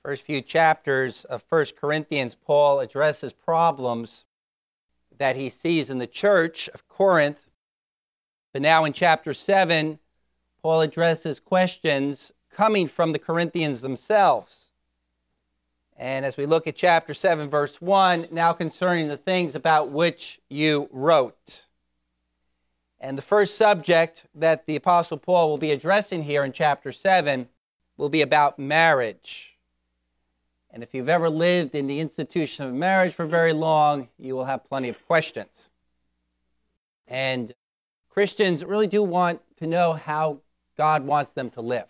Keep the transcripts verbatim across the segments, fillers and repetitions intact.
First few chapters of First Corinthians, Paul addresses problems that he sees in the church of Corinth. But now in chapter seven, Paul addresses questions coming from the Corinthians themselves. And as we look at chapter seven, verse one, now concerning the things about which you wrote. And the first subject that the Apostle Paul will be addressing here in chapter seven will be about marriage. And if you've ever lived in the institution of marriage for very long, you will have plenty of questions. And Christians really do want to know how God wants them to live.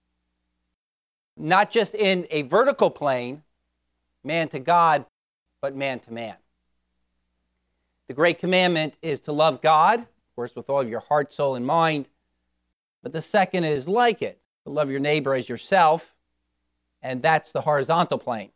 Not just in a vertical plane, man to God, but man to man. The great commandment is to love God, of course, with all of your heart, soul, and mind. But the second is like it, to love your neighbor as yourself. And that's the horizontal plane.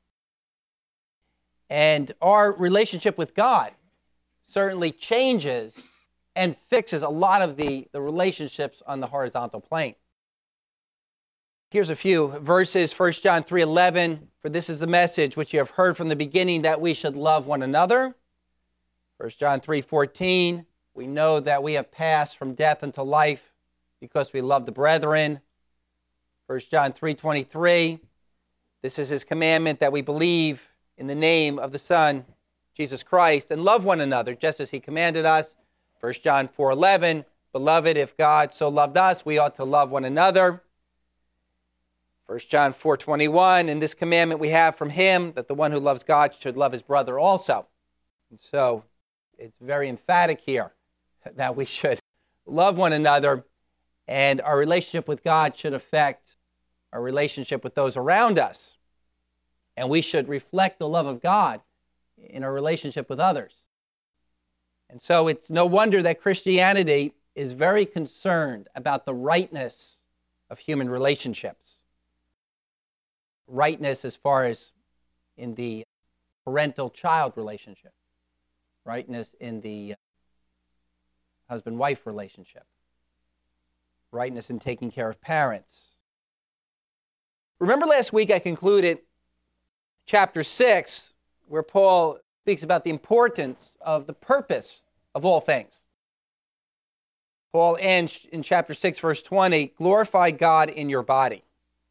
And our relationship with God certainly changes and fixes a lot of the, the relationships on the horizontal plane. Here's a few verses, First John three eleven. For this is the message which you have heard from the beginning, that we should love one another. First John three fourteen. We know that we have passed from death unto life because we love the brethren. First John three twenty-three. This is his commandment, that we believe in the name of the Son, Jesus Christ, and love one another, just as he commanded us. First John four eleven, beloved, if God so loved us, we ought to love one another. First John four twenty-one, in this commandment we have from him, that the one who loves God should love his brother also. And so it's very emphatic here that we should love one another, and our relationship with God should affect our relationship with those around us. And we should reflect the love of God in our relationship with others. And so it's no wonder that Christianity is very concerned about the rightness of human relationships. Rightness as far as in the parental-child relationship. Rightness in the husband-wife relationship. Rightness in taking care of parents. Remember last week I concluded chapter six, where Paul speaks about the importance of the purpose of all things. Paul ends in chapter six, verse twenty, glorify God in your body.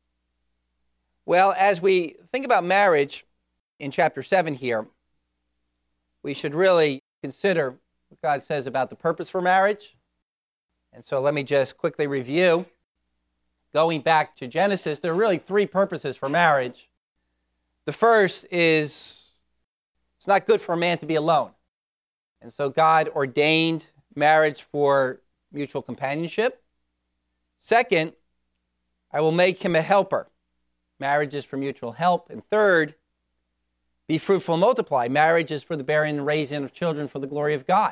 Well, as we think about marriage in chapter seven here, we should really consider what God says about the purpose for marriage. And so let me just quickly review. Going back to Genesis, there are really three purposes for marriage. The first is, it's not good for a man to be alone. And so God ordained marriage for mutual companionship. Second, I will make him a helper. Marriage is for mutual help. And third, be fruitful and multiply. Marriage is for the bearing and raising of children for the glory of God.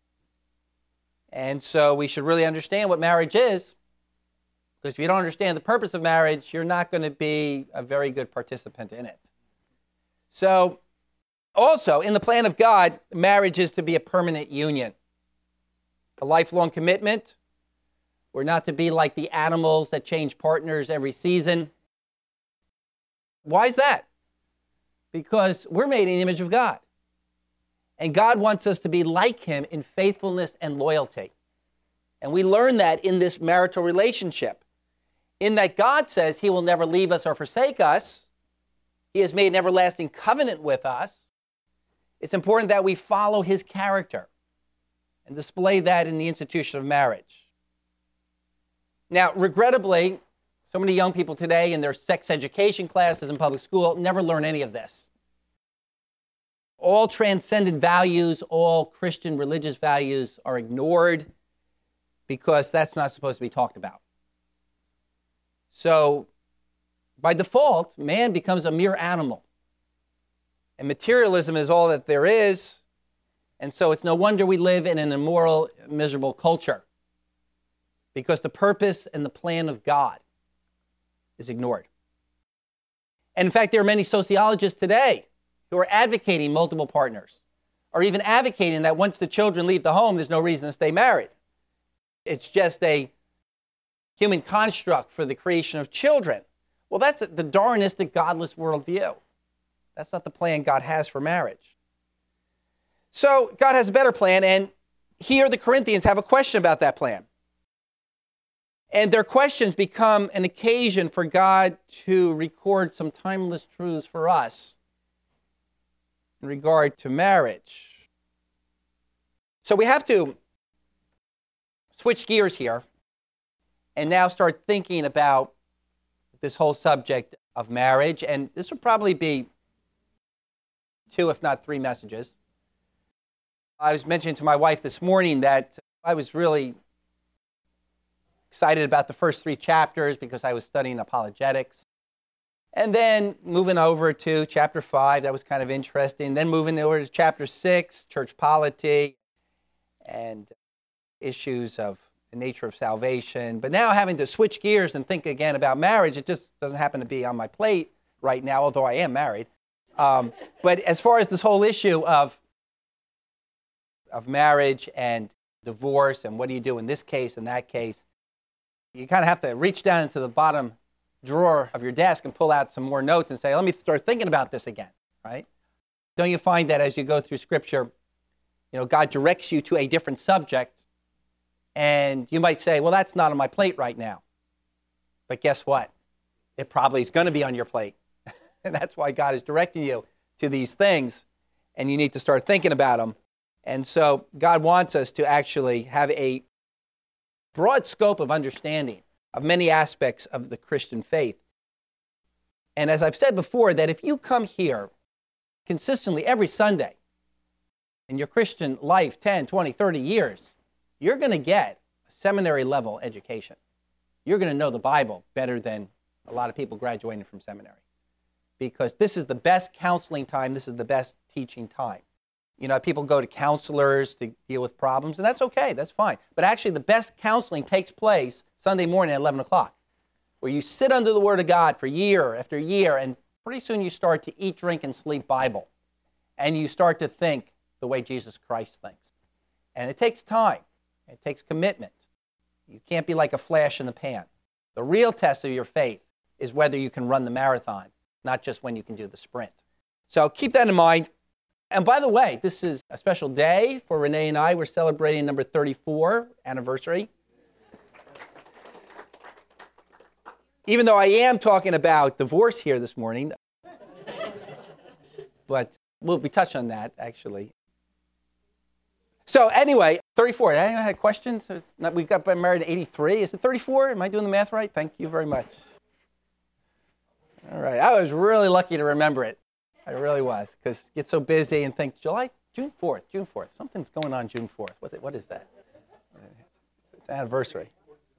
And so we should really understand what marriage is. Because if you don't understand the purpose of marriage, you're not going to be a very good participant in it. So, also, in the plan of God, marriage is to be a permanent union. A lifelong commitment. We're not to be like the animals that change partners every season. Why is that? Because we're made in the image of God. And God wants us to be like him in faithfulness and loyalty. And we learn that in this marital relationship. In that God says he will never leave us or forsake us. He has made an everlasting covenant with us. It's important that we follow his character and display that in the institution of marriage. Now, regrettably, so many young people today in their sex education classes in public school never learn any of this. All transcendent values, all Christian religious values are ignored because that's not supposed to be talked about. So, by default, man becomes a mere animal. And materialism is all that there is. And so it's no wonder we live in an immoral, miserable culture. Because the purpose and the plan of God is ignored. And in fact, there are many sociologists today who are advocating multiple partners. Or even advocating that once the children leave the home, there's no reason to stay married. It's just a human construct for the creation of children. Well, that's the Darwinistic, godless worldview. That's not the plan God has for marriage. So God has a better plan, and here the Corinthians have a question about that plan. And their questions become an occasion for God to record some timeless truths for us in regard to marriage. So we have to switch gears here and now start thinking about this whole subject of marriage. And this will probably be two, if not three messages. I was mentioning to my wife this morning that I was really excited about the first three chapters because I was studying apologetics. And then moving over to chapter five, that was kind of interesting. Then moving over to chapter six, church polity and issues of the nature of salvation. But now having to switch gears and think again about marriage, it just doesn't happen to be on my plate right now, although I am married. Um, but as far as this whole issue of, of marriage and divorce and what do you do in this case and that case, you kind of have to reach down into the bottom drawer of your desk and pull out some more notes and say, let me start thinking about this again, right? Don't you find that as you go through Scripture, you know, God directs you to a different subject, and you might say, well, that's not on my plate right now. But guess what? It probably is going to be on your plate. And that's why God is directing you to these things, and you need to start thinking about them. And so God wants us to actually have a broad scope of understanding of many aspects of the Christian faith. And as I've said before, that if you come here consistently every Sunday in your Christian life, ten, twenty, thirty years, you're going to get a seminary level education. You're going to know the Bible better than a lot of people graduating from seminary. Because this is the best counseling time, this is the best teaching time. You know, people go to counselors to deal with problems, and that's okay, that's fine. But actually, the best counseling takes place Sunday morning at eleven o'clock, where you sit under the Word of God for year after year, and pretty soon you start to eat, drink, and sleep Bible. And you start to think the way Jesus Christ thinks. And it takes time. It takes commitment. You can't be like a flash in the pan. The real test of your faith is whether you can run the marathon, not just when you can do the sprint. So keep that in mind. And by the way, this is a special day for Renee and I. We're celebrating number thirty-four anniversary. Even though I am talking about divorce here this morning, but we'll be touching on that, actually. So anyway, thirty-four. Anyone had questions? Not, we got married in eighty-three. Is it thirty-four? Am I doing the math right? Thank you very much. All right. I was really lucky to remember it. I really was, because get so busy and think, July, June fourth, June fourth. Something's going on June fourth. What's it, what is that? It's an anniversary.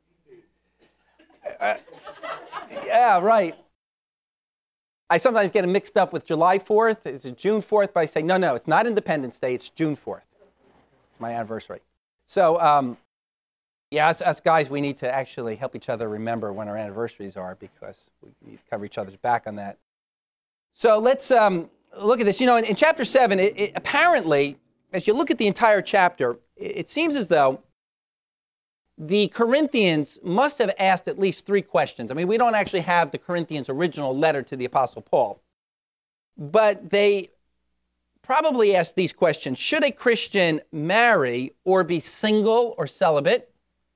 Uh, yeah, right. I sometimes get it mixed up with July fourth. It's June fourth, but I say, no, no, it's not Independence Day. It's June fourth. It's my anniversary. So, um, yeah, us, us guys, we need to actually help each other remember when our anniversaries are, because we need to cover each other's back on that. So let's um, look at this. You know, in, in chapter seven, it, it, apparently, as you look at the entire chapter, it, it seems as though the Corinthians must have asked at least three questions. I mean, we don't actually have the Corinthians' original letter to the Apostle Paul, but they probably asked these questions. Should a Christian marry or be single or celibate?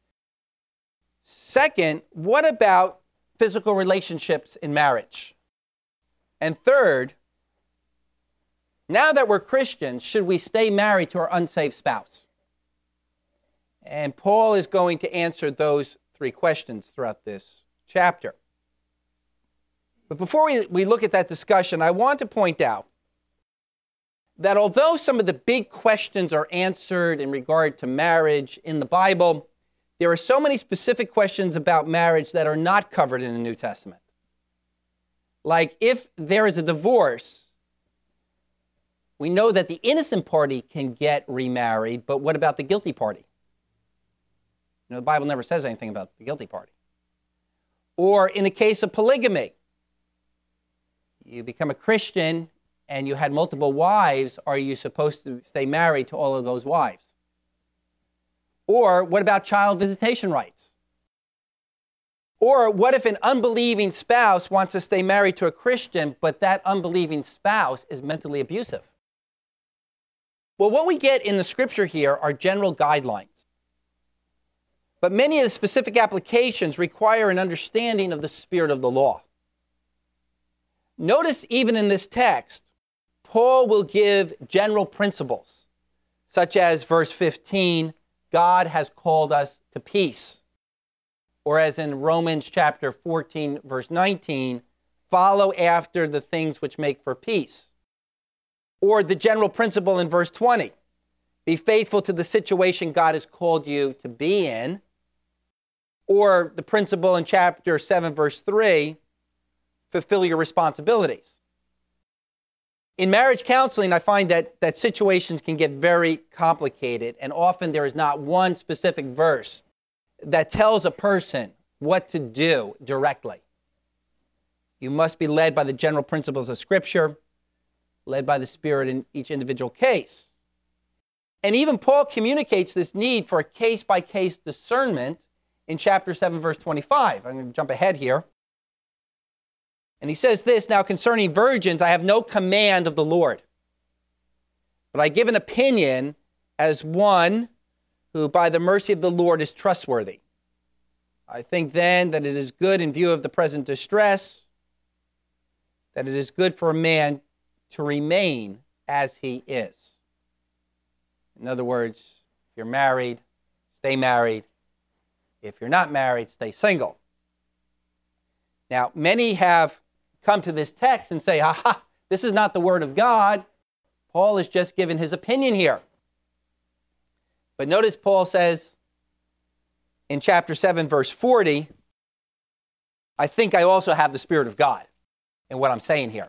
Second, what about physical relationships in marriage? And third, now that we're Christians, should we stay married to our unsaved spouse? And Paul is going to answer those three questions throughout this chapter. But before we, we look at that discussion, I want to point out that although some of the big questions are answered in regard to marriage in the Bible, there are so many specific questions about marriage that are not covered in the New Testament. Like, if there is a divorce, we know that the innocent party can get remarried, but what about the guilty party? You know, the Bible never says anything about the guilty party. Or in the case of polygamy, you become a Christian and you had multiple wives, are you supposed to stay married to all of those wives? Or what about child visitation rights? Or what if an unbelieving spouse wants to stay married to a Christian, but that unbelieving spouse is mentally abusive? Well, what we get in the scripture here are general guidelines. But many of the specific applications require an understanding of the spirit of the law. Notice even in this text, Paul will give general principles, such as verse fifteen, God has called us to peace. Or as in Romans chapter fourteen, verse nineteen, follow after the things which make for peace. Or the general principle in verse twenty, be faithful to the situation God has called you to be in. Or the principle in chapter seven, verse three, fulfill your responsibilities. In marriage counseling, I find that, that situations can get very complicated, and often there is not one specific verse that tells a person what to do directly. You must be led by the general principles of Scripture, led by the Spirit in each individual case. And even Paul communicates this need for a case-by-case discernment in chapter seven, verse twenty-five. I'm going to jump ahead here. And he says this, now concerning virgins, I have no command of the Lord, but I give an opinion as one who by the mercy of the Lord is trustworthy. I think then that it is good in view of the present distress, that it is good for a man to remain as he is. In other words, if you're married, stay married. If you're not married, stay single. Now, many have come to this text and say, aha, this is not the word of God. Paul has just given his opinion here. But notice Paul says in chapter seven, verse forty, I think I also have the Spirit of God in what I'm saying here.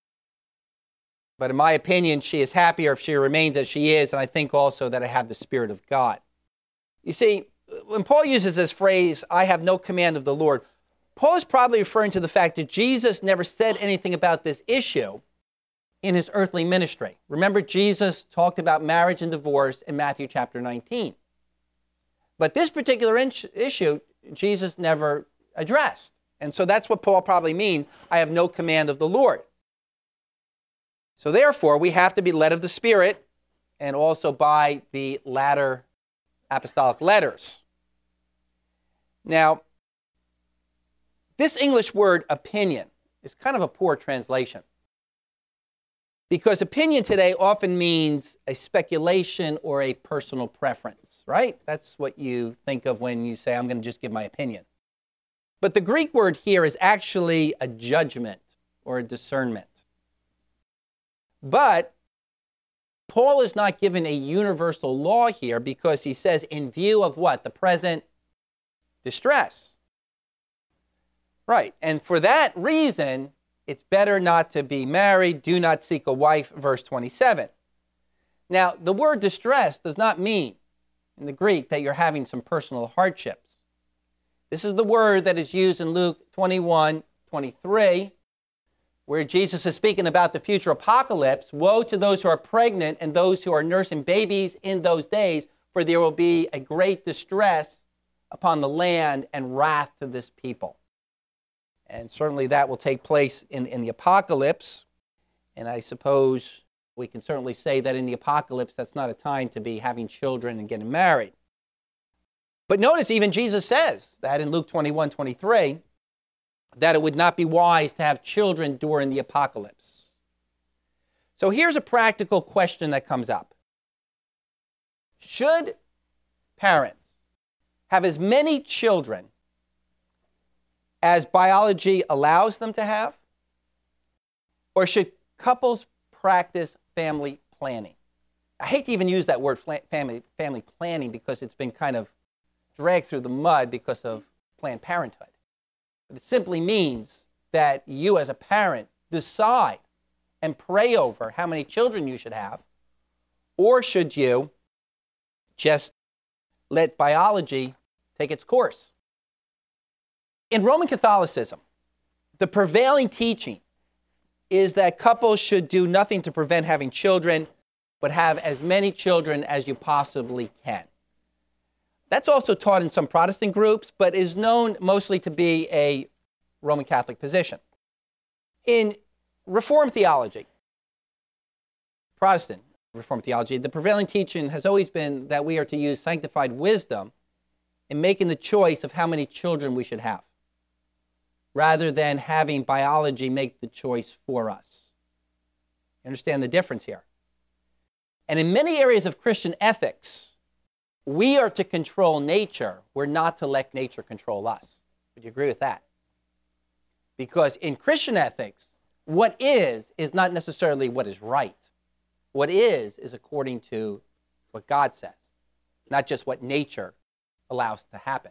But in my opinion, she is happier if she remains as she is, and I think also that I have the Spirit of God. You see, when Paul uses this phrase, I have no command of the Lord, Paul is probably referring to the fact that Jesus never said anything about this issue in his earthly ministry. Remember, Jesus talked about marriage and divorce in Matthew chapter nineteen. But this particular in- issue, Jesus never addressed. And so that's what Paul probably means, I have no command of the Lord. So therefore, we have to be led of the Spirit and also by the latter apostolic letters. Now, this English word opinion is kind of a poor translation, because opinion today often means a speculation or a personal preference, right? That's what you think of when you say, I'm going to just give my opinion. But the Greek word here is actually a judgment or a discernment. But Paul is not given a universal law here, because he says in view of what? The present distress. Right, and for that reason, it's better not to be married, do not seek a wife, verse twenty-seven. Now, the word distress does not mean in the Greek that you're having some personal hardships. This is the word that is used in Luke twenty-one, twenty-three, where Jesus is speaking about the future apocalypse. Woe to those who are pregnant and those who are nursing babies in those days, for there will be a great distress upon the land and wrath to this people. And certainly that will take place in, in the apocalypse. And I suppose we can certainly say that in the apocalypse, that's not a time to be having children and getting married. But notice even Jesus says that in Luke twenty-one, twenty-three, that it would not be wise to have children during the apocalypse. So here's a practical question that comes up. Should parents have as many children as biology allows them to have? Or should couples practice family planning? I hate to even use that word family, family planning, because it's been kind of dragged through the mud because of Planned Parenthood. But it simply means that you as a parent decide and pray over how many children you should have, or should you just let biology take its course? In Roman Catholicism, the prevailing teaching is that couples should do nothing to prevent having children, but have as many children as you possibly can. That's also taught in some Protestant groups, but is known mostly to be a Roman Catholic position. In Reformed theology, Protestant Reformed theology, the prevailing teaching has always been that we are to use sanctified wisdom in making the choice of how many children we should have, rather than having biology make the choice for us. You understand the difference here? And in many areas of Christian ethics, we are to control nature. We're not to let nature control us. Would you agree with that? Because in Christian ethics, what is, is not necessarily what is right. What is, is according to what God says, not just what nature allows to happen.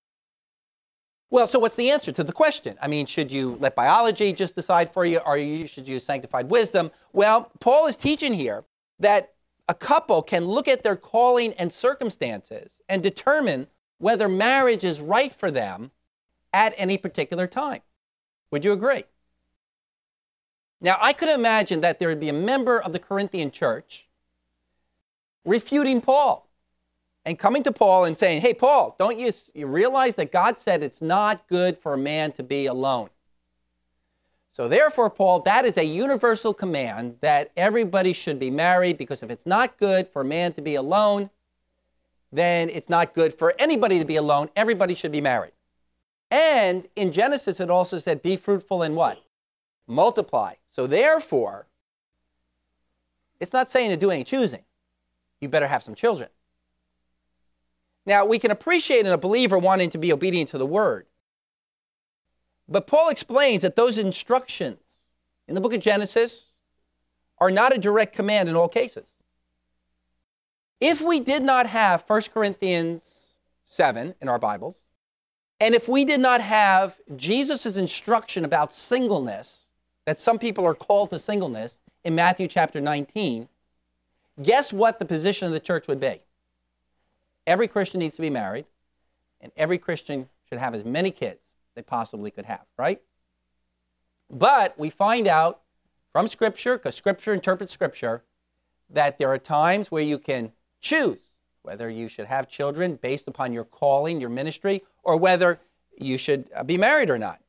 Well, so what's the answer to the question? I mean, should you let biology just decide for you, or you should use sanctified wisdom? Well, Paul is teaching here that a couple can look at their calling and circumstances and determine whether marriage is right for them at any particular time. Would you agree? Now, I could imagine that there would be a member of the Corinthian church refuting Paul and coming to Paul and saying, hey, Paul, don't you, you realize that God said it's not good for a man to be alone? So therefore, Paul, that is a universal command that everybody should be married, because if it's not good for a man to be alone, then it's not good for anybody to be alone. Everybody should be married. And in Genesis, it also said, be fruitful and what? Multiply. So therefore, it's not saying to do any choosing. You better have some children. Now, we can appreciate in a believer wanting to be obedient to the word. But Paul explains that those instructions in the book of Genesis are not a direct command in all cases. If we did not have First Corinthians seven in our Bibles, and if we did not have Jesus' instruction about singleness, that some people are called to singleness in Matthew chapter nineteen, guess what the position of the church would be? Every Christian needs to be married, and every Christian should have as many kids as they possibly could have, right? But we find out from Scripture, because Scripture interprets Scripture, that there are times where you can choose whether you should have children based upon your calling, your ministry, or whether you should be married or not.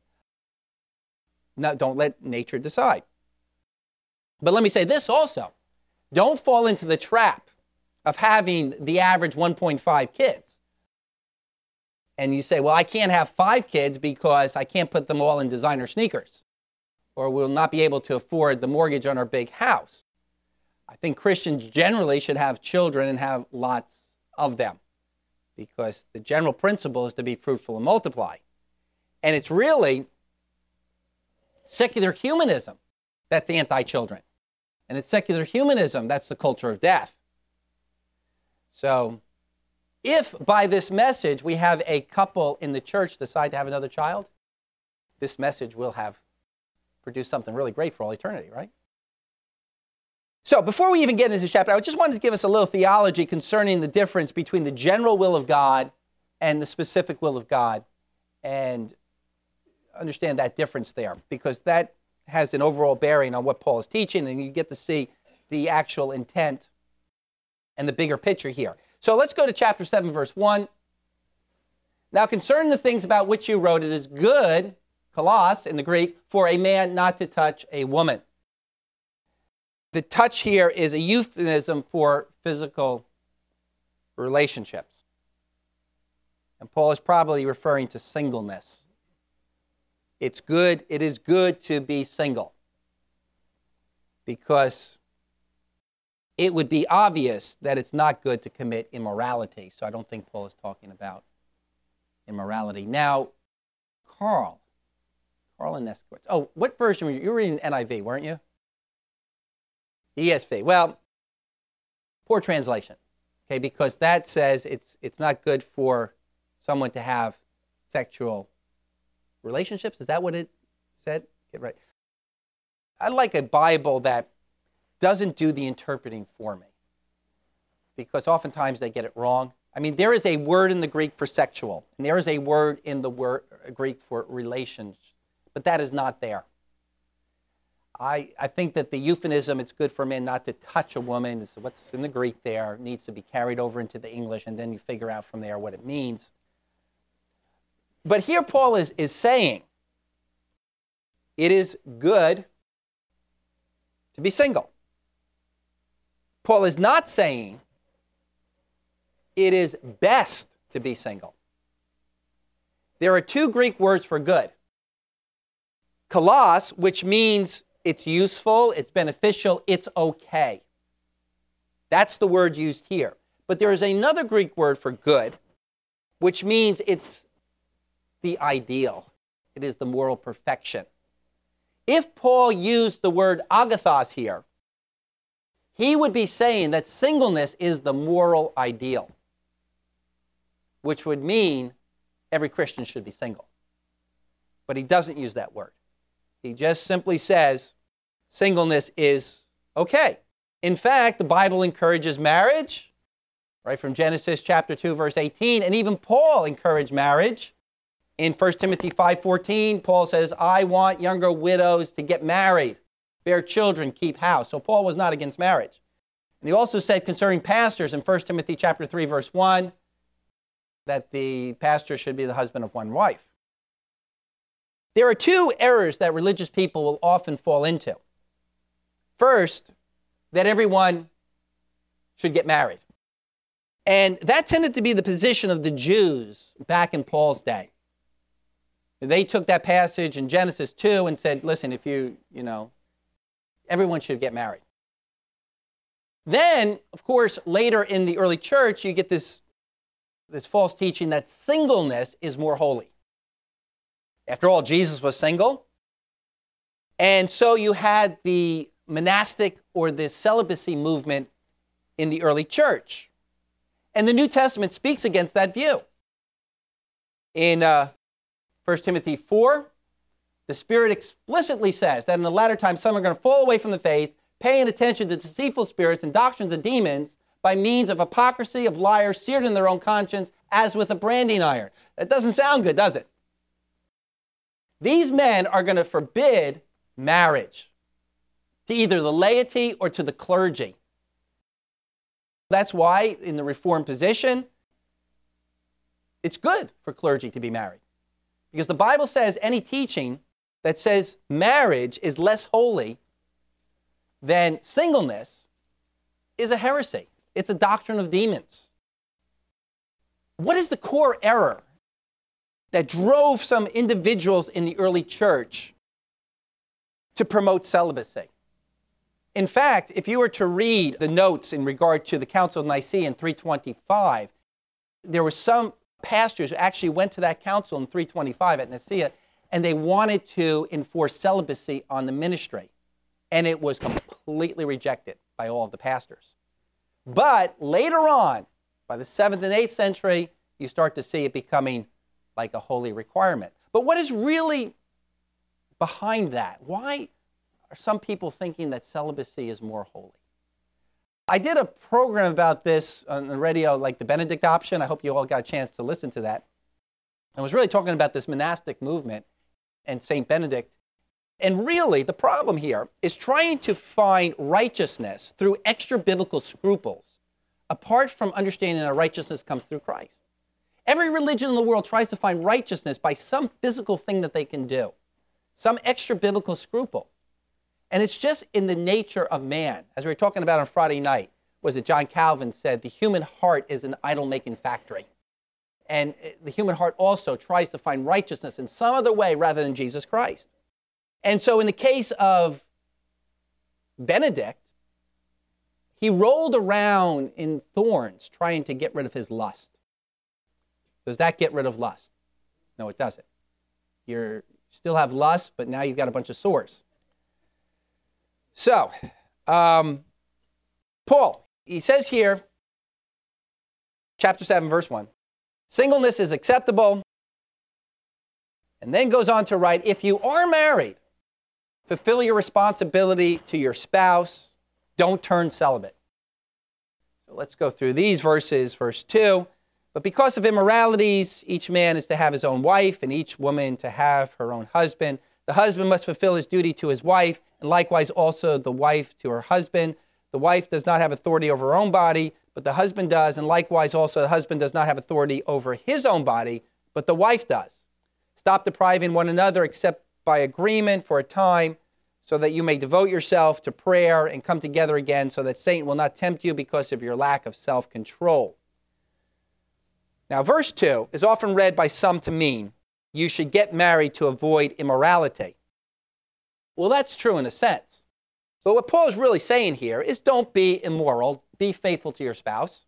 No, don't let nature decide. But let me say this also. Don't fall into the trap of having the average one point five kids. And you say, well, I can't have five kids because I can't put them all in designer sneakers, or we'll not be able to afford the mortgage on our big house. I think Christians generally should have children and have lots of them, because the general principle is to be fruitful and multiply. And it's really secular humanism that's anti-children. And it's secular humanism that's the culture of death. So if by this message we have a couple in the church decide to have another child, this message will have produced something really great for all eternity, right? So before we even get into this chapter, I just wanted to give us a little theology concerning the difference between the general will of God and the specific will of God, and understand that difference there, because that has an overall bearing on what Paul is teaching, and you get to see the actual intent and the bigger picture here. So let's go to chapter seven, verse one. Now, concerning the things about which you wrote, it is good, kalos in the Greek, for a man not to touch a woman. The touch here is a euphemism for physical relationships. And Paul is probably referring to singleness. It's good, it is good to be single, because it would be obvious that it's not good to commit immorality. So I don't think Paul is talking about immorality. Now, Carl, Carl and Neskowitz. Oh, what version were you? You were reading N I V, weren't you? E S V. Well, poor translation, okay, because that says it's it's not good for someone to have sexual relationships. Is that what it said? Get right. I like a Bible that doesn't do the interpreting for me, because oftentimes they get it wrong. I mean, there is a word in the Greek for sexual, and there is a word in the word Greek for relations, but that is not there. I, I think that the euphemism, it's good for a man not to touch a woman, is what's in the Greek there, needs to be carried over into the English, and then you figure out from there what it means. But here Paul is, is saying, it is good to be single. Paul is not saying it is best to be single. There are two Greek words for good. Kalos, which means it's useful, it's beneficial, it's okay. That's the word used here. But there is another Greek word for good, which means it's the ideal. It is the moral perfection. If Paul used the word agathos here, he would be saying that singleness is the moral ideal, which would mean every Christian should be single. But he doesn't use that word. He just simply says singleness is okay. In fact, the Bible encourages marriage, right from Genesis chapter two, verse eighteen, and even Paul encouraged marriage. In First Timothy five fourteen, Paul says, I want younger widows to get married, bear children, keep house. So Paul was not against marriage. And he also said concerning pastors in First Timothy chapter three, verse one, that the pastor should be the husband of one wife. There are two errors that religious people will often fall into. First, that everyone should get married. And that tended to be the position of the Jews back in Paul's day. They took that passage in Genesis two and said, listen, if you, you know, everyone should get married. Then, of course, later in the early church, you get this, this false teaching that singleness is more holy. After all, Jesus was single. And so you had the monastic or the celibacy movement in the early church. And the New Testament speaks against that view. In uh, First Timothy four, the Spirit explicitly says that in the latter times some are going to fall away from the faith, paying attention to deceitful spirits and doctrines of demons by means of hypocrisy of liars seared in their own conscience as with a branding iron. That doesn't sound good, does it? These men are going to forbid marriage to either the laity or to the clergy. That's why in the Reformed position, it's good for clergy to be married. Because the Bible says any teaching that says marriage is less holy than singleness is a heresy. It's a doctrine of demons. What is the core error that drove some individuals in the early church to promote celibacy? In fact, if you were to read the notes in regard to the Council of Nicaea in three twenty-five, there were some pastors who actually went to that council in three twenty-five at Nicaea, and they wanted to enforce celibacy on the ministry. And it was completely rejected by all of the pastors. But later on, by the seventh and eighth century, you start to see it becoming like a holy requirement. But what is really behind that? Why are some people thinking that celibacy is more holy? I did a program about this on the radio, like the Benedict option. I hope you all got a chance to listen to that. I was really talking about this monastic movement and Saint Benedict. And really, the problem here is trying to find righteousness through extra-biblical scruples, apart from understanding that righteousness comes through Christ. Every religion in the world tries to find righteousness by some physical thing that they can do, some extra-biblical scruple. And it's just in the nature of man. As we were talking about on Friday night, was it John Calvin said, the human heart is an idol-making factory. And the human heart also tries to find righteousness in some other way rather than Jesus Christ. And so in the case of Benedict, he rolled around in thorns trying to get rid of his lust. Does that get rid of lust? No, it doesn't. You still have lust, but now you've got a bunch of sores. So, um, Paul, he says here, chapter seven, verse one, singleness is acceptable, and then goes on to write, if you are married, fulfill your responsibility to your spouse, don't turn celibate. So let's go through these verses, verse two. But because of immoralities, each man is to have his own wife, and each woman to have her own husband. The husband must fulfill his duty to his wife, and likewise also the wife to her husband. The wife does not have authority over her own body, but the husband does, and likewise also the husband does not have authority over his own body, but the wife does. Stop depriving one another except by agreement for a time, so that you may devote yourself to prayer and come together again, so that Satan will not tempt you because of your lack of self-control. Now, verse two is often read by some to mean, you should get married to avoid immorality. Well, that's true in a sense. But what Paul is really saying here is don't be immoral, be faithful to your spouse.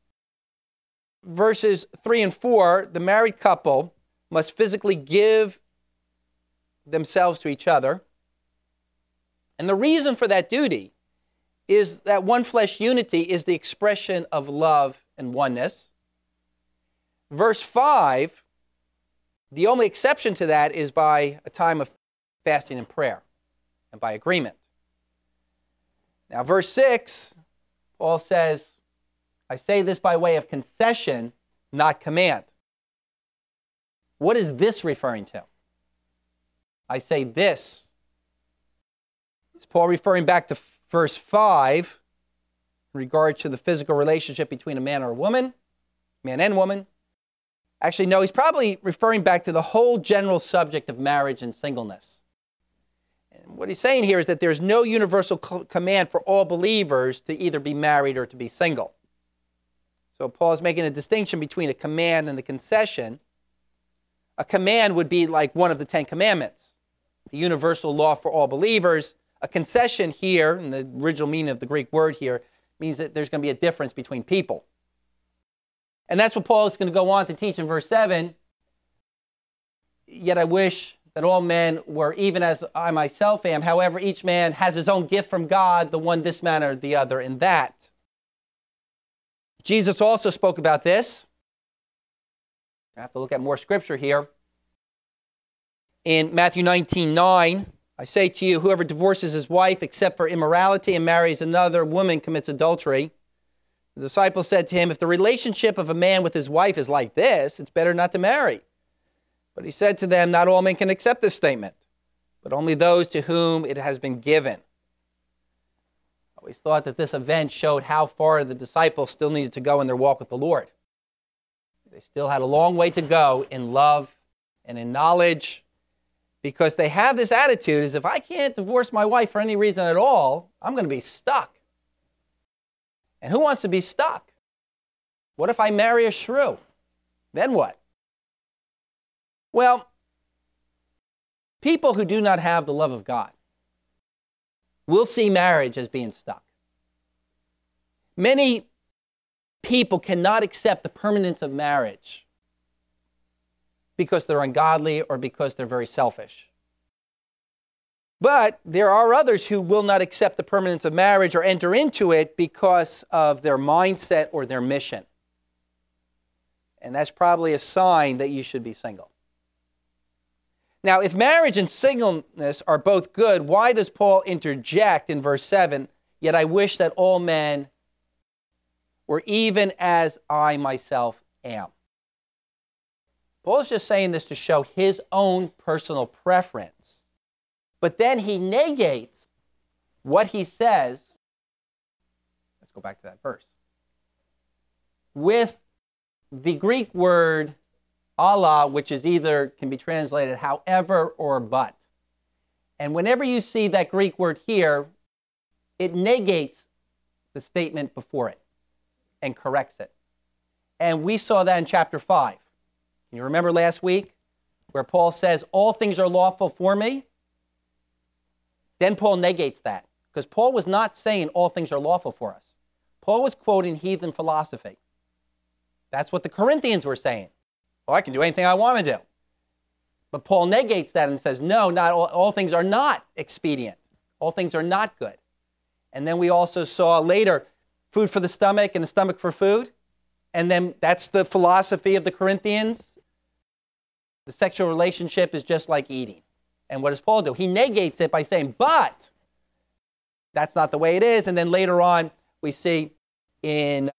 Verses three and four, the married couple must physically give themselves to each other. And the reason for that duty is that one flesh unity is the expression of love and oneness. Verse five, the only exception to that is by a time of fasting and prayer and by agreement. Now, verse six, Paul says, I say this by way of concession, not command. What is this referring to? I say this. Is Paul referring back to verse five in regard to the physical relationship between a man or a woman, man and woman? Actually, no, he's probably referring back to the whole general subject of marriage and singleness. And what he's saying here is that there's no universal co- command for all believers to either be married or to be single. So Paul is making a distinction between a command and a concession. A command would be like one of the Ten Commandments, the universal law for all believers. A concession here, in the original meaning of the Greek word here, means that there's going to be a difference between people. And that's what Paul is going to go on to teach in verse seven. Yet I wish that all men were even as I myself am. However, each man has his own gift from God, the one this manner, the other in that. Jesus also spoke about this. I have to look at more scripture here. In Matthew nineteen nine, I say to you, whoever divorces his wife except for immorality and marries another woman commits adultery. The disciple said to him, if the relationship of a man with his wife is like this, it's better not to marry. But he said to them, not all men can accept this statement, but only those to whom it has been given. I always thought that this event showed how far the disciples still needed to go in their walk with the Lord. They still had a long way to go in love and in knowledge, because they have this attitude as if I can't divorce my wife for any reason at all, I'm going to be stuck. And who wants to be stuck? What if I marry a shrew? Then what? Well, people who do not have the love of God will see marriage as being stuck. Many people cannot accept the permanence of marriage because they're ungodly or because they're very selfish. But there are others who will not accept the permanence of marriage or enter into it because of their mindset or their mission. And that's probably a sign that you should be single. Now, if marriage and singleness are both good, why does Paul interject in verse seven, yet I wish that all men were even as I myself am? Paul is just saying this to show his own personal preference. But then he negates what he says. Let's go back to that verse. With the Greek word Allah, which is either, can be translated however or but. And whenever you see that Greek word here, it negates the statement before it and corrects it. And we saw that in chapter five. Can you remember last week where Paul says, all things are lawful for me? Then Paul negates that, because Paul was not saying all things are lawful for us. Paul was quoting heathen philosophy. That's what the Corinthians were saying. Oh, I can do anything I want to do. But Paul negates that and says, no, not all, all things are not expedient. All things are not good. And then we also saw later, food for the stomach and the stomach for food. And then that's the philosophy of the Corinthians. The sexual relationship is just like eating. And what does Paul do? He negates it by saying, but that's not the way it is. And then later on, we see in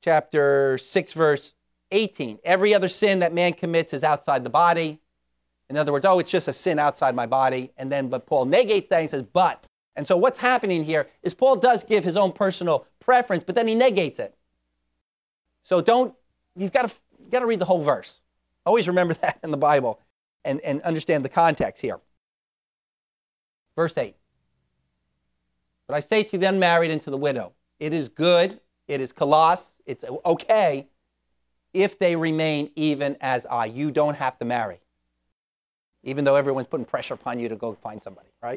chapter six, verse eighteen, every other sin that man commits is outside the body. In other words, oh, it's just a sin outside my body. And then, but Paul negates that and says, but. And so what's happening here is Paul does give his own personal preference, but then he negates it. So don't, you've got to, you've got to read the whole verse. Always remember that in the Bible and, and understand the context here. Verse eight. But I say to the unmarried and to the widow, it is good, it is kalos, it's okay if they remain even as I. You don't have to marry. Even though everyone's putting pressure upon you to go find somebody, right?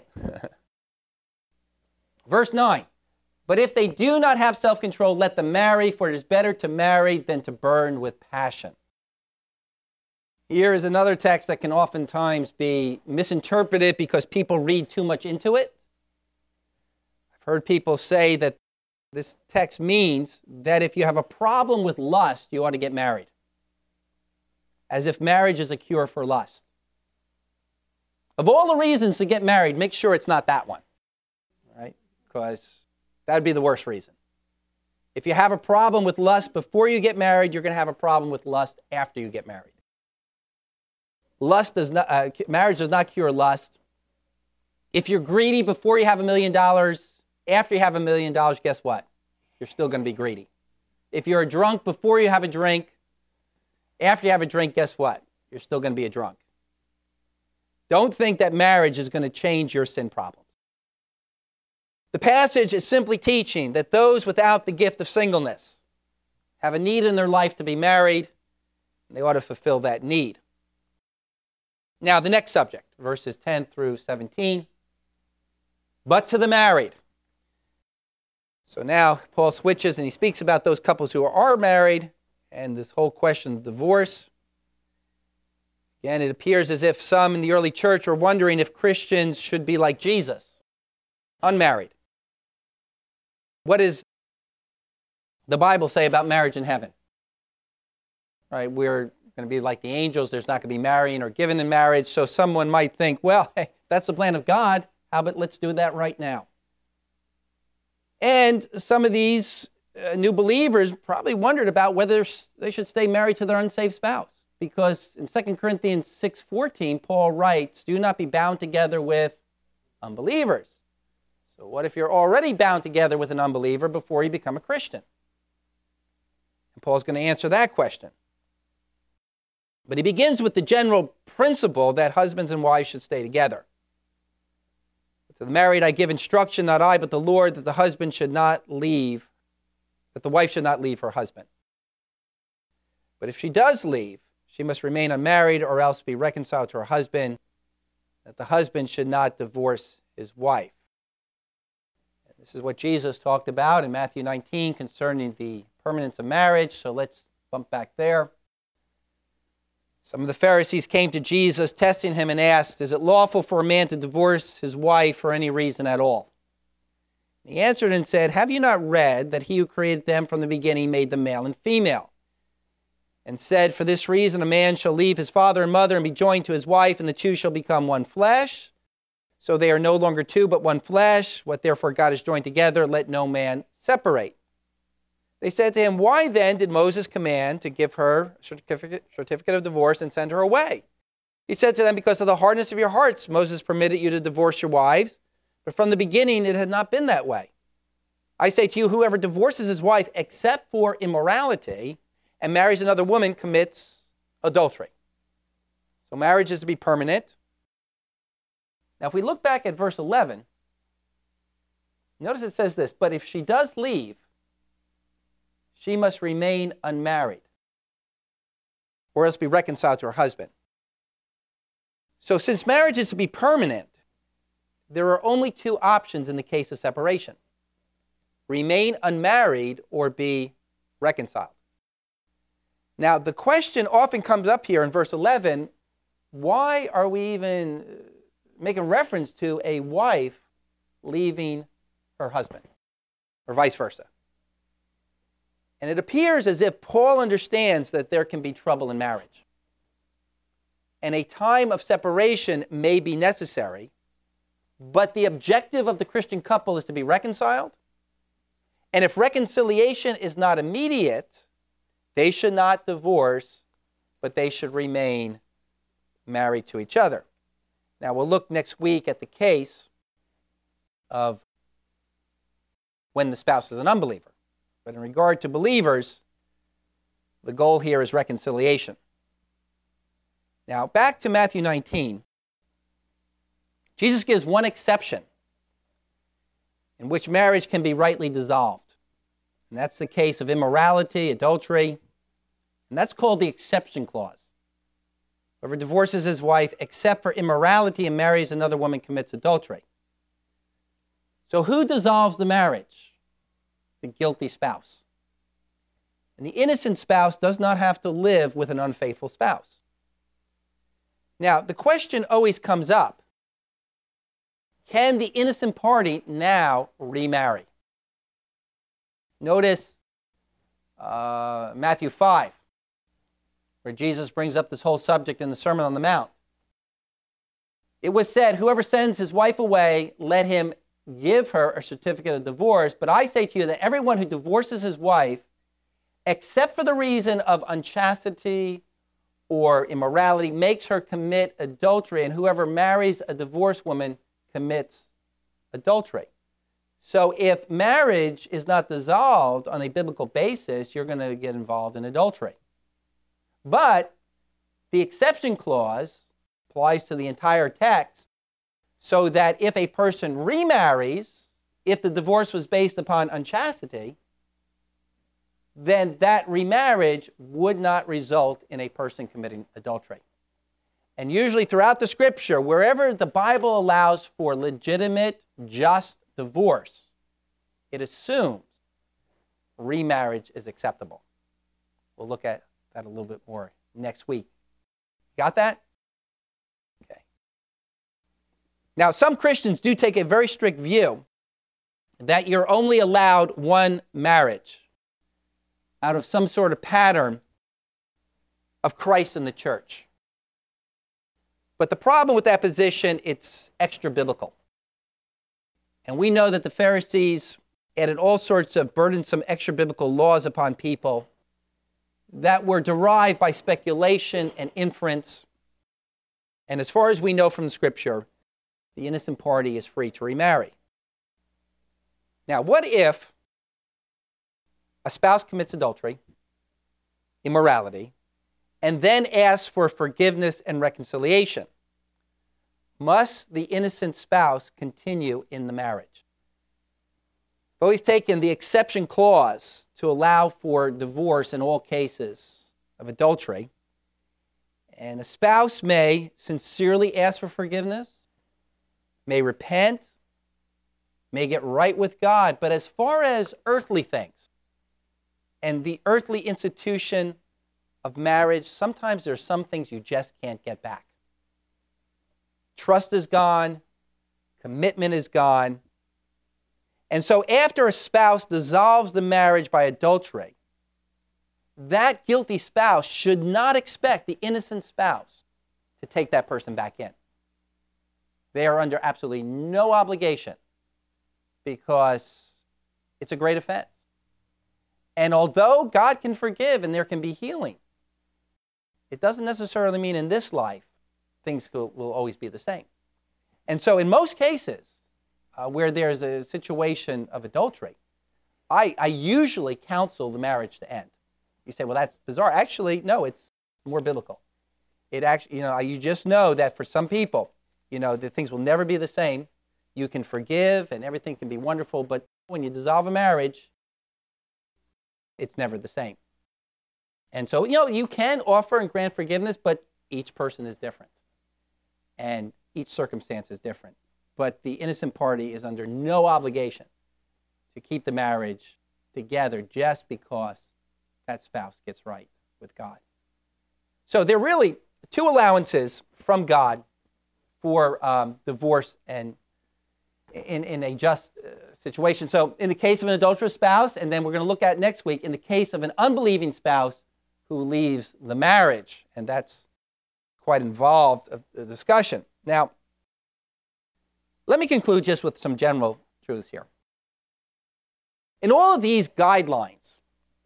Verse nine. But if they do not have self-control, let them marry, for it is better to marry than to burn with passion. Here is another text that can oftentimes be misinterpreted because people read too much into it. I've heard people say that this text means that if you have a problem with lust, you ought to get married. As if marriage is a cure for lust. Of all the reasons to get married, make sure it's not that one. Right? Because that would be the worst reason. If you have a problem with lust before you get married, you're going to have a problem with lust after you get married. Lust does not, uh, marriage does not cure lust. If you're greedy before you have a million dollars, after you have a million dollars, guess what? You're still going to be greedy. If you're a drunk before you have a drink, after you have a drink, guess what? You're still going to be a drunk. Don't think that marriage is going to change your sin problems. The passage is simply teaching that those without the gift of singleness have a need in their life to be married, and they ought to fulfill that need. Now, the next subject, verses ten through seventeen. But to the married. So now Paul switches and he speaks about those couples who are married and this whole question of divorce. Again, it appears as if some in the early church were wondering if Christians should be like Jesus, unmarried. What does the Bible say about marriage in heaven? Right, we're going to be like the angels. There's not going to be marrying or given in marriage. So someone might think, well, hey, that's the plan of God. How about let's do that right now? And some of these uh, new believers probably wondered about whether they should stay married to their unsaved spouse. Because in Second Corinthians six fourteen, Paul writes, do not be bound together with unbelievers. So what if you're already bound together with an unbeliever before you become a Christian? And Paul's going to answer that question. But he begins with the general principle that husbands and wives should stay together. To the married I give instruction, not I, but the Lord, that the husband should not leave, that the wife should not leave her husband. But if she does leave, she must remain unmarried or else be reconciled to her husband, that the husband should not divorce his wife. And this is what Jesus talked about in Matthew nineteen concerning the permanence of marriage. So let's bump back there. Some of the Pharisees came to Jesus, testing him, and asked, is it lawful for a man to divorce his wife for any reason at all? He answered and said, have you not read that he who created them from the beginning made them male and female? And said, for this reason a man shall leave his father and mother and be joined to his wife, and the two shall become one flesh. So they are no longer two, but one flesh. What therefore God has joined together, let no man separate. They said to him, why then did Moses command to give her a certificate, certificate of divorce and send her away? He said to them, because of the hardness of your hearts, Moses permitted you to divorce your wives, but from the beginning it had not been that way. I say to you, whoever divorces his wife except for immorality and marries another woman commits adultery. So marriage is to be permanent. Now if we look back at verse eleven, notice it says this, but if she does leave, she must remain unmarried or else be reconciled to her husband. So since marriage is to be permanent, there are only two options in the case of separation. Remain unmarried or be reconciled. Now, the question often comes up here in verse eleven, why are we even making reference to a wife leaving her husband or vice versa? And it appears as if Paul understands that there can be trouble in marriage. And a time of separation may be necessary, but the objective of the Christian couple is to be reconciled. And if reconciliation is not immediate, they should not divorce, but they should remain married to each other. Now, we'll look next week at the case of when the spouse is an unbeliever. But in regard to believers, the goal here is reconciliation. Now, back to Matthew nineteen. Jesus gives one exception in which marriage can be rightly dissolved. And that's the case of immorality, adultery, and that's called the exception clause. Whoever divorces his wife except for immorality and marries another woman commits adultery. So who dissolves the marriage? The guilty spouse. And the innocent spouse does not have to live with an unfaithful spouse. Now, the question always comes up, can the innocent party now remarry? Notice uh, Matthew five, where Jesus brings up this whole subject in the Sermon on the Mount. It was said, whoever sends his wife away, let him give her a certificate of divorce. But I say to you that everyone who divorces his wife, except for the reason of unchastity or immorality, makes her commit adultery, and whoever marries a divorced woman commits adultery. So if marriage is not dissolved on a biblical basis, you're going to get involved in adultery. But the exception clause applies to the entire text, so that if a person remarries, if the divorce was based upon unchastity, then that remarriage would not result in a person committing adultery. And usually throughout the scripture, wherever the Bible allows for legitimate, just divorce, it assumes remarriage is acceptable. We'll look at that a little bit more next week. Got that? Okay. Now, some Christians do take a very strict view that you're only allowed one marriage out of some sort of pattern of Christ and the church. But the problem with that position, it's extra biblical. And we know that the Pharisees added all sorts of burdensome extra biblical laws upon people that were derived by speculation and inference. And as far as we know from the scripture, the innocent party is free to remarry. Now, what if a spouse commits adultery, immorality, and then asks for forgiveness and reconciliation? Must the innocent spouse continue in the marriage? I've always taken the exception clause to allow for divorce in all cases of adultery. And a spouse may sincerely ask for forgiveness, may repent, may get right with God. But as far as earthly things and the earthly institution of marriage, sometimes there's some things you just can't get back. Trust is gone. Commitment is gone. And so after a spouse dissolves the marriage by adultery, that guilty spouse should not expect the innocent spouse to take that person back in. They are under absolutely no obligation because it's a great offense. And although God can forgive and there can be healing, it doesn't necessarily mean in this life things will, will always be the same. And so in most cases uh, where there's a situation of adultery, I, I usually counsel the marriage to end. You say, well, that's bizarre. Actually, no, it's more biblical. It actually, you know, you just know that for some people, you know, that things will never be the same. You can forgive and everything can be wonderful, but when you dissolve a marriage, it's never the same. And so, you know, you can offer and grant forgiveness, but each person is different. And each circumstance is different. But the innocent party is under no obligation to keep the marriage together just because that spouse gets right with God. So there are really two allowances from God for um, divorce and in, in a just uh, situation. So in the case of an adulterous spouse, and then we're going to look at next week, in the case of an unbelieving spouse who leaves the marriage, and that's quite involved of the discussion. Now, let me conclude just with some general truths here. In all of these guidelines,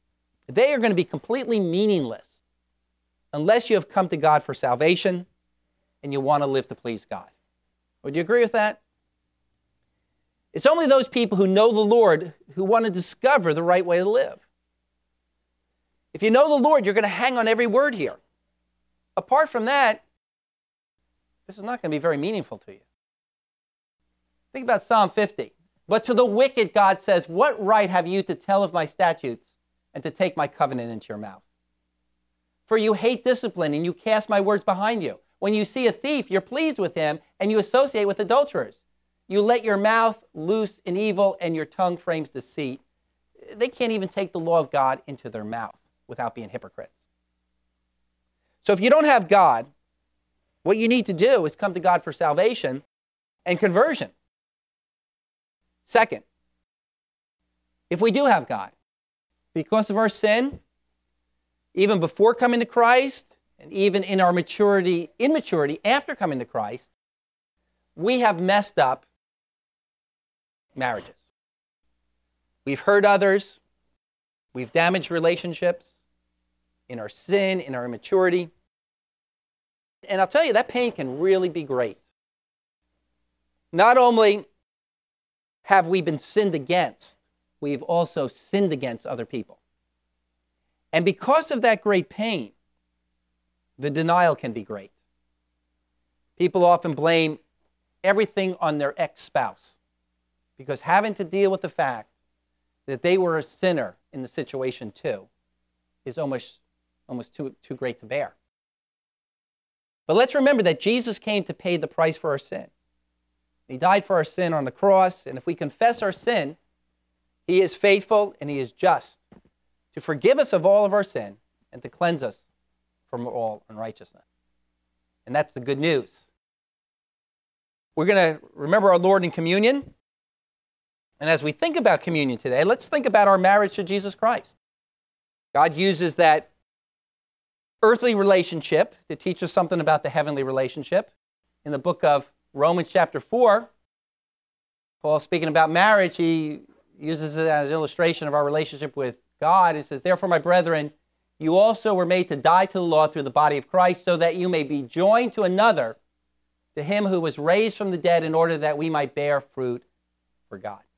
they are going to be completely meaningless unless you have come to God for salvation and you want to live to please God. Would you agree with that? It's only those people who know the Lord who want to discover the right way to live. If you know the Lord, you're going to hang on every word here. Apart from that, this is not going to be very meaningful to you. Think about Psalm fifty. But to the wicked, God says, what right have you to tell of my statutes and to take my covenant into your mouth? For you hate discipline and you cast my words behind you. When you see a thief, you're pleased with him and you associate with adulterers. You let your mouth loose in evil and your tongue frames deceit. They can't even take the law of God into their mouth without being hypocrites. So if you don't have God, what you need to do is come to God for salvation and conversion. Second, if we do have God, because of our sin, even before coming to Christ, and even in our maturity, immaturity after coming to Christ, we have messed up marriages. We've hurt others. We've damaged relationships in our sin, in our immaturity. And I'll tell you, that pain can really be great. Not only have we been sinned against, we've also sinned against other people. And because of that great pain, the denial can be great. People often blame everything on their ex-spouse because having to deal with the fact that they were a sinner in the situation too is almost, almost too, too great to bear. But let's remember that Jesus came to pay the price for our sin. He died for our sin on the cross, and if we confess our sin, he is faithful and he is just to forgive us of all of our sin and to cleanse us from all unrighteousness. And that's the good news. We're going to remember our Lord in communion. And as we think about communion today, let's think about our marriage to Jesus Christ. God uses that earthly relationship to teach us something about the heavenly relationship. In the book of Romans chapter four, Paul, speaking about marriage, he uses it as an illustration of our relationship with God. He says, therefore, my brethren, you also were made to die to the law through the body of Christ, so that you may be joined to another, to him who was raised from the dead, in order that we might bear fruit for God.